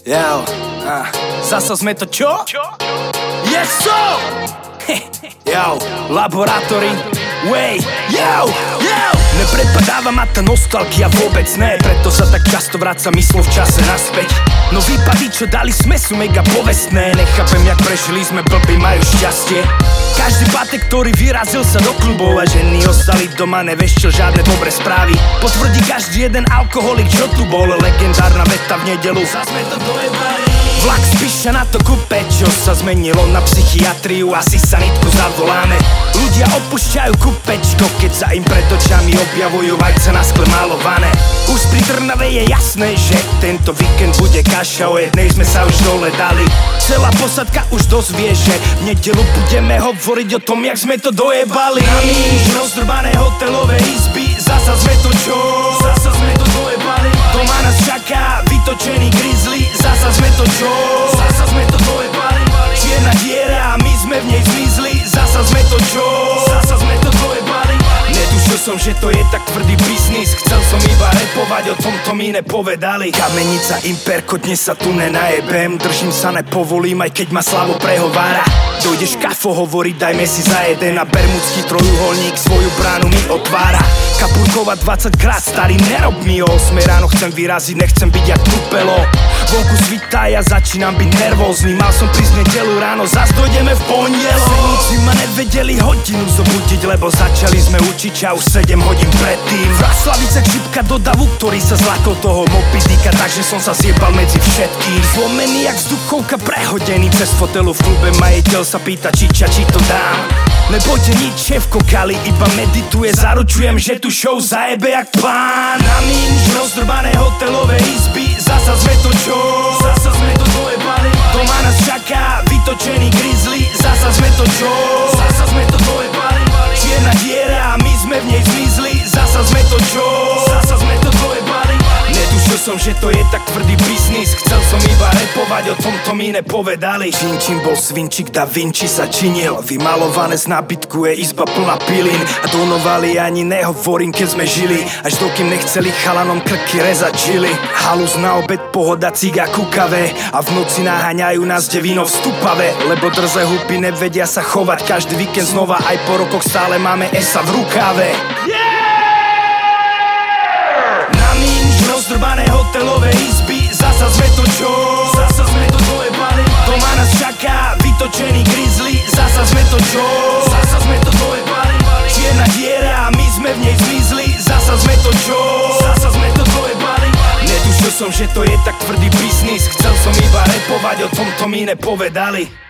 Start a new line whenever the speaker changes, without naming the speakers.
Jau, zasa sme to čo? Yes, so! Jau, Laboratory, way, jau. Neprepadáva ma tá nostalgia vôbec ne, preto sa tak často vraca myslo v čase naspäť. No výpady, čo dali sme, sú mega povestné. Nechápem, jak prežili sme, blbí majú šťastie. Každý pátek, ktorý vyrazil sa do klubov a ženy ostali doma, neveštil žiadne dobré správy. Potvrdí každý jeden alkoholik, čo tu bol. Legendárna veta v nedelu, zas sme to dojebali. Vlak spíša na to kupe, čo sa zmenilo na psychiatriu, asi sanitku zavoláme. Ľudia opúšťajú kupečko, keď sa im pred očami objavujú vajce na skle malované. Už pri Trnave je jasné, že tento víkend bude kaša, o jednej sme sa už dole dali. Celá posadka už dosť vie, že v nedelu budeme hovoriť o tom, jak sme to dojebali. Na míč rozdrbané hotelové izby, zasa sme to čo? Zasa sme to dojebali. Doma nás čaká vytočený grizzly, zasa sme to čo? Zasa sme to dojebali. Čierna diera a my sme v nej zmizli, zasa sme to čo? Zasa sme to dojebali. Netušil som, že to je tak tvrdý biznis, chcel som iba repovať, o tomto mi nepovedali. Kamenica, Imperko, dnes sa tu nenajebem, držím sa, nepovolím, aj keď ma Slavo prehovára. Dojdeš kafo, hovorí, dajme si za jeden, a bermudský trojuholník svoju bránu mi otvára. Kapurkova 20 krát, starý, nerob mi o 8 ráno, chcem vyraziť, nechcem byť jak trupelo. Vonku svitá, ja začínam byť nervózny, mal som prísť nedelu ráno, zas dojdeme v pondelok. Seníci ma nevedeli hodinu zobudiť, lebo začali sme učiť a už 7 hodín predtým. Vraslavica šipka do davu, ktorý sa zlakol toho mopidíka, takže som sa zjebal medzi všetkým. Zlomený jak vzduchovka, prehodený cez fotelu v klube, majiteľ sa pýta, či to dám. Nebojte nič, šéfko Kali iba medituje, zaručujem, že tu show zajebe jak pán. Na míč rozdrbané hotelové izby, zasa sme to čo? Zasa sme to dojebali. Doma nás čaká vytočený grizzly, zasa sme to čo? Zasa sme to dojebali. Čierna diera a my sme v nej zmizli, zasa sme to čo? Zasa sme to dojebali. Netušil som, že to je tak tvrdý biznis, chcel som iba repovať, o tomto mi nepovedali. Čím bol svinčík, Da Vinci sa činil, vymalované z nábytku je izba plná pilín. A donovali ani nehovorím, keď sme žili, až dokým nechceli chalanom krky rezať žily. Halus na obed, pohoda, ciga, kukavé, a v noci naháňajú nás devino v stupave. Lebo drze hupy nevedia sa chovať, každý víkend znova, aj po rokoch stále máme esa v rukave. Rozdrbané hotelové izby, zasa sme to čo? Zasa sme to dojebali. Doma nás čaká vytočený grizzly, zasa sme to čo? Zasa sme to dojebali. Čierna diera a my sme v nej zmizli, zasa sme to čo? Zasa sme to dojebali. Netušil som, že to je tak tvrdý biznis, chcel som iba repovať, o tomto mi nepovedali.